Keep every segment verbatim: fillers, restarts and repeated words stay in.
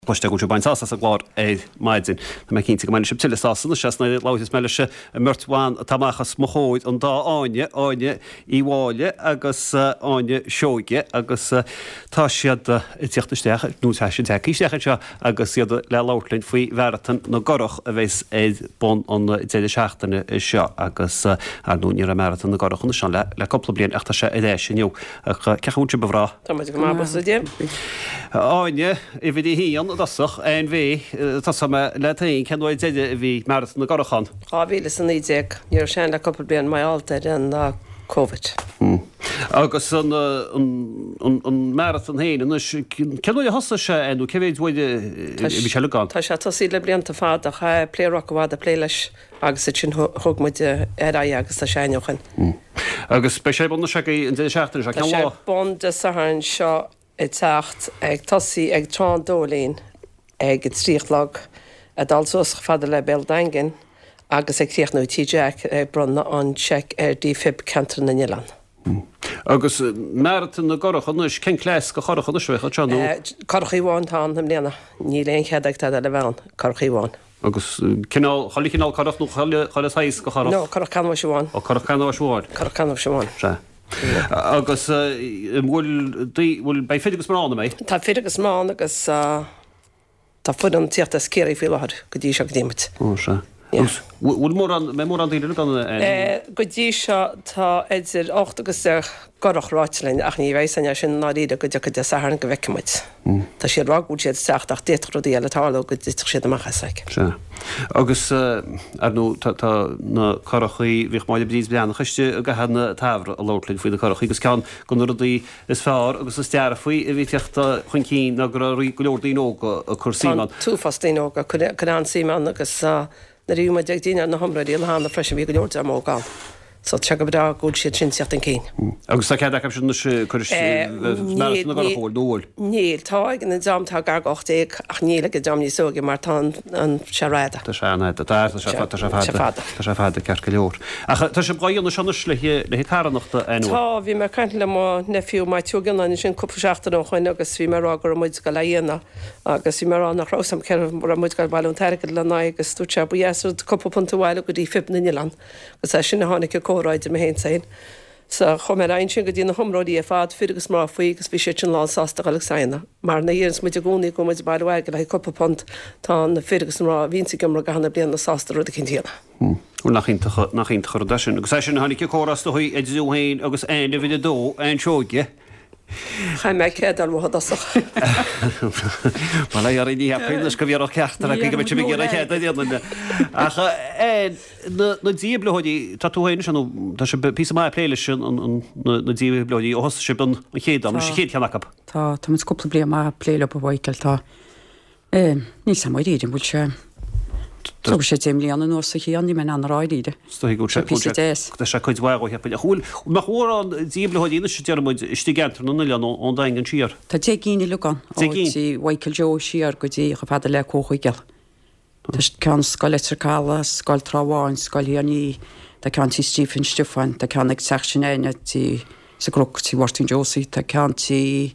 Poiste go bain sas a glár é maidin na me cinnta go maine sibtile sasan se na láis meile se mrtháin tamachchas mochóid an dá áine áine íháile agus áine seoige agus tá siad tíochttasteach nó sin teíisteach se agus siad le láirlinn faoi bheratan na gorach a bheits é bon an déidir seachtainna seo agus ar núí a meratan na gorach na sean le le coppla blion achta se é sinniu ceúte behrá. Tá go má dé. Áine i bhí hííon dasach ein bhí tá sama le taon ceanhid déide bhí meratan na gorachan. Á bhíle san níideag níor sean le coppla blion mai altair an COVID. Agus an meratan héine ceanú hosa se enú cehéid bhide bhí se leán. Tá se tosí le blianta fád a cha pléroch bhád a plé leis agus sin thugmuid ar agus a seineochan. Agus be sé bonna se an dé seachtain se ceá. Tá bon de sahain seo i techt ag tosí ag trán dólín ag tríochtlag a dalsús fada le bell daingin agus ag tríochtnú tíideach ag bronna an check ar dí fib cantar na Nnilan. Agus meratan na gorach an cén clés go chorach an isbeh a teanú. Corchaí bháin tá am léana, ní léon cheadaag tá le bhean corchaí bháin. Agus cinál chalí cinál corachnú chaile saíos go chorach. No, corach canmha seháin. Ó corach canmha seháin. Corach canmha seháin. Se. Agus bhfuil bhfuil bei féidir agus marrána mé? Tá féidir agus mána agus tá fud an tíocht a scéirí fiáir go dtí seo déimiid. Ó se. Bhfuil mór an mé mór an daoine gan go dtí seo tá idir ocht agus gorach ráitlein ach ní bhééis an sin náíide go decha de san go bheceimiid. Tá sé rágúil siad teach ach déit rodí eile tála go dtí siad amachchaig. Se. Agus arú na chorachaí bhíh máide bdíos beanna chuiste a gahanna tabhra a lolinn faoi na chorachaí, agus cean go nuirí is fearr agus is deara faoi a bhí teachta chun cín na gur go leordaí óga a chusíán. Túfastíí óga chu an síán agus na riúma deag daine na hamraí le hána freisin bhí go leorta am ógáil. So te go bra gúil siad sin seacht an cín. Agus tá cead sin na gorachóil dúil. Níl tá ag na damtá gar ochtaigh ach níla go dam ní sóga mar tá an seráide. Tá seanna tá sé fáda cear go leor. Tá sé báíonna sena le le carannachta enú. Tá bhí mar caiint le má nefiú mai túgan an sin cúpa seachtain ó chuin agus bhí mar agur muid go lehéana agus bhí mar an nach rásam ceir mar muid go bailún teirgad le ná agus túte buhéasú cúpa punta bhile go dtí fib na Nnilan. Gus é sin na hánig córáid me hen sein. Sa chum er ein sin go dtína homráí a fád figus má faoi gus bhí sé sin lá sásta galach saina. Mar na dhéras muid a gúnaí go muid bailhhaige le coppa pont tá na figus rá vísa gimra gahanana blian na sásta rud a cintíana. Ú nach nach chur de sin. Agus sin hánig córas do chuí idirúhéin agus aine bhí dó an seoige. Chaim me céad al bhd asach. Má le ar í pelas go bhíar ceachtar a go me bhí a chéad díanana. Acha na díoblehoidí tá túhaine sin tá se pí mai pléile sin na díobleí ó hosa si an chéadam sé chéad cheannachab. Tá tá cúpla bli má pléile a bhhaicil tá ní sam idir bhil se Tu sé déimlí an nó sa chéanní me an ráidíide. Stoí go se se chuid bhhaig hepa chuúil nach hór an díoblehoidíine sé dearmid istí gentar na lean ón daingen siar. Tá dé gíine luán sí bhaicil Jo siar go dtí go fada le cóchaigel. Tás cean scoil etricála, scoil tráháin, scoil híaní, tá cean tí Stephen Stefan, tá cean ag section éine tí sa grúch tí Martin Josie, tá cean tí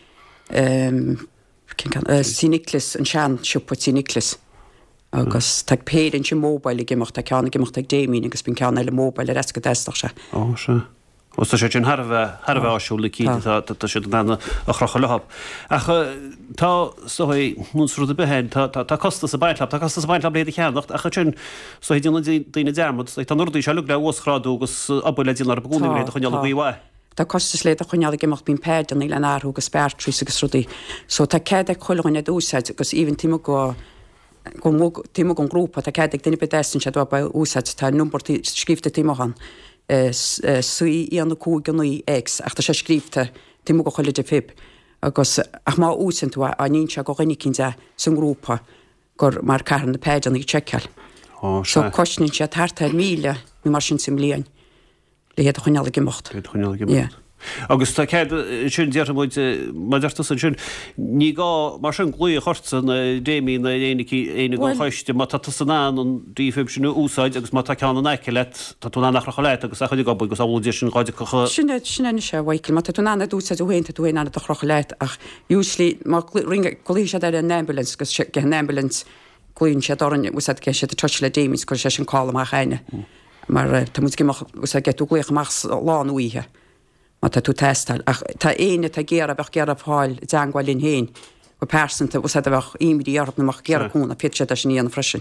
tí Nicholas an sean siúpa tí Nicholas. Agus tá péirann sin móbail gimacht a ceanna gimacht ag déimín agus bin ceanna le móbail a resca testach se. Ó se. Os tá sé sin Harbheith Harbheith áisiúla cí tá sé bena a chrocha lehab. Acha tá soí múnsrúd a behéin tá costa sa baintlab, tá costa sa baintlab léad cheannacht acha sin so dína daine dearmod, ag tá nuirí se le le osráú agus abú le dínar bgúna réad chuneala bhíhha. Tá costas le a chuneala gimacht bín péidir í le náthú agus speirtrí agus rudí. So tá céad ag choilhaine úsáid agus íhann tíime go tíime gon grúpa tá céad ag duine bedéistin se dá úsáid tá number scríbta tíimechan. Suí í anna cú gannaí ex ach tá sé scríbta tíime go choile de fib agus ach má úsintú a nín se go rinne cinnte san grúpa gur mar caran na péidir í tseiciil. So cosnin se tartar míle mí mar sin sim líon le héad a chuneala gimacht. Chuneala gimacht. Agus tá cead sin dearmid maidirta san sin ní gá mar sin glúí chorsa na déimi na éana go choiste má tá san an an dífib sinú úsáid agus má tá ceanna neice le tá tú nach choléit agus a chuid go agus áúdí sin ráide chu Sinna sinna sé bhaicil má tú nána dúsa dúhénta tú héana a chroch leit ach usually má ringe golí sé ar an ambulance gus ge an ambulance glúin sé dorin ús ce sé a tuile démis go sé sin cála a chaine mar tá mu ús a getú gléoch más lán uíthe. Má tá tú testal ach tá éine tá géar a bheith gear a fáil deanghilín héin go persanta ús a bheith imíarb naach gearún a pitse a sin íon freisin.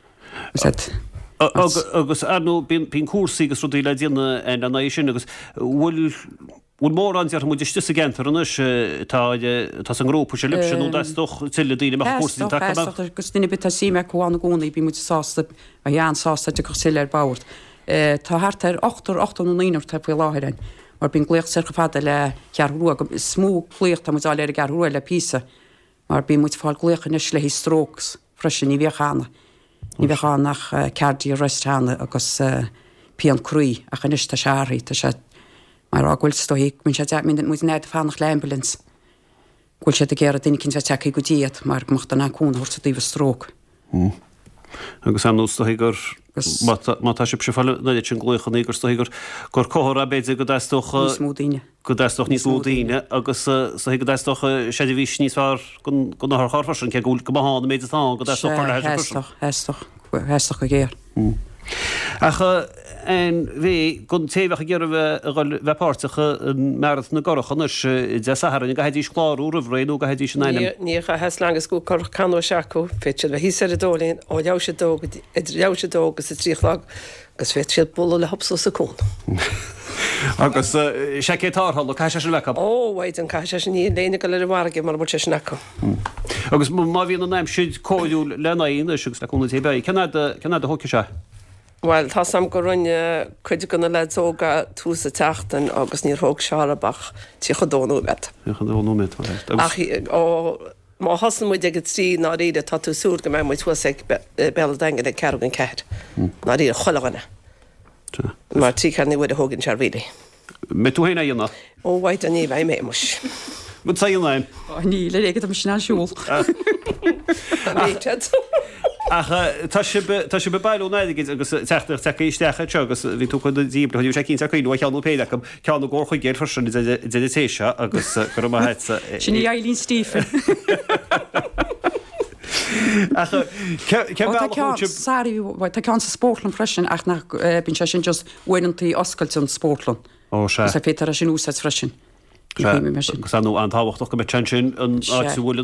agus anú bín cuasaí agus rudí le déanana an an sin agus bhfuil bhfuil mór an dear muidir stu gentar an tá an grúpa sé lipsin ú destoch tiile díine me cuasí agus duine bit sí me chuána gúnaí bí mu sásta a dhean sásta de chu siile ar báirt. Tá hart ar ochtar ochtar nó níar tá fu láthirrein. Mar bín gléoch sé go fada le cearrú go smú gléocht tá muáil ar garrú le písa mar bí muid fáil gléochan is le hí stróks freisin ní bheochanna. Ní bheá nach ceardí restána agus pean cruí a chanista seaí tá sé mar áhfuil stoí mun sé min mu net fánach le ambulance. Gúil sé a géar a duine cinn te go díad mar mocht an anún hort a díh strók. Agus an nósta gur mátá si se fall na sin glúchan gur sto gur gur cóhar a beidir go destoch smúdaine go destoch níos múdaine agus go destoch sé ví níos far gon nach charfasin ce gúil go hána méid tá go hestoch hestoch go géir. Acha en bhí gon téhah ggéar bheitpáirrtacha merat na gorachannas de saharan go héidir chláú a bhréú go héidir sin Ní ní a hes legus go chu can seaú féitir bheit hí sé a dólín ó le sé dó le sé dógus sa tríchlag gus fé siad bol le hopsú saún. Agus sé cétárhall cai se le. Óhaid an cai sin ní léine go le bhharge mar bud sé nacha. Agus má bhíon an naim siad cóú lenaíon agus leúna tébé cena a thuce se. Well, tá sam go rinne chuidir gona ledóga túsa teachtain agus níor thóg searabach tí chodónú met. Má hasan muid ag trí ná ide tá tú súr go mé mu tu bell dagan ag cegan ceir. ná í a chohanna. Mar tí chunig bhid a thugann se ri. Me tú héna dhéanana? Óhaid a ní bheith mé mus. Mu sa dhéanaim? Ní le ag am sinna siúil. Tá si be bailú neidir agus teach te istecha te agus bhí tú chun díb chuú sé cinn chuú cheanú péide go ceanú ggó chu géir forsin déise agus go heitsa. Sin í Eileen Stephen. Tá cean sa sportlan freisin ach nach bin se sin just bhainantí oscailún sportlan. Ó sé fétar a sin úsá freisin. Sanú an táhachtach go me te sin an áúil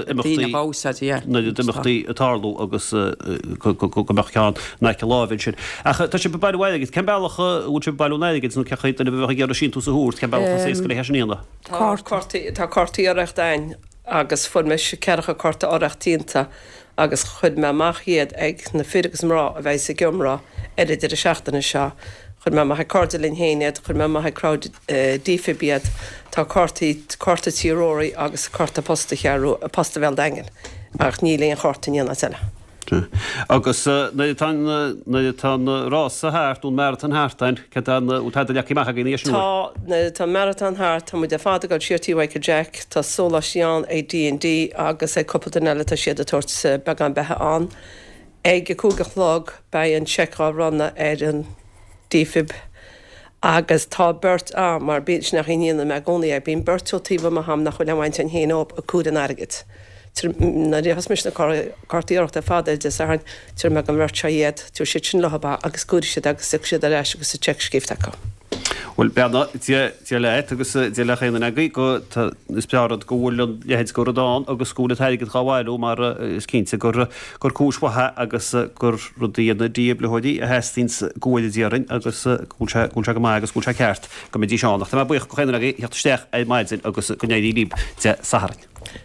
imachtaí atálú agus go meán neice láhann sin. Tá sé bebailhaigeid ce bailcha út se bailúnéigeid nó cechaid na bh gear sin tú sa húr ce bailcha sé go heisníanana. Tá cortaí areachtain agus fu me se cecha corta áreachtíínta agus chud me machchéad ag na figus mrá a bheith sa gomrá idir a seachtainna seo. chun me mai cordalín héinead, chun me mai crowd dífibiad tá cortaí corta tíróí agus corta posta chearú a posta bhil dagen ach nílíon chortaíanana tena. Agus na tá rás a háart ún marathon háartain ú tá leachí meach gin éis Tá tá marathon háart tá mu de fáda go siirtíhaid Jack tá sola seán é D and D agus é coppla eile tá siad a tuairt began bethe an. Ag go cúgachlog ba an cheicá ranna ar an dífib agus tá burt á mar bit nach íana me gcónaí ag bíon burtútíh a ham nach chuil lehaint an héanaop a cúdan agad. na dí has mis na cartííocht a fada de san tú me an bhirteiad tú si sin lehaba agus cúdi si agus si a leis agus sa checkskrift acu. Well beanna tí le agus dé le chéanana agaí go is bearad go bhfuil lehéid go dáin agus scúla teigad chaháilú mar is cínta gur gur cúshathe agus gur rudíanana díoblahoidí a hetíns ggóide díarin agus gúilse go mai agus gúilse ceart go dí seánach. Tá buoch go chéanana agaí heachtasteach é maididzin agus gonéí líb de saharin.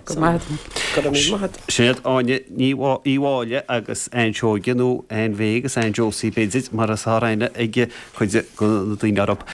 Siad áine íháile agus einsóganú an bhégus ein Josie Bedzit mar a sáraine ige chuide go dtíine arab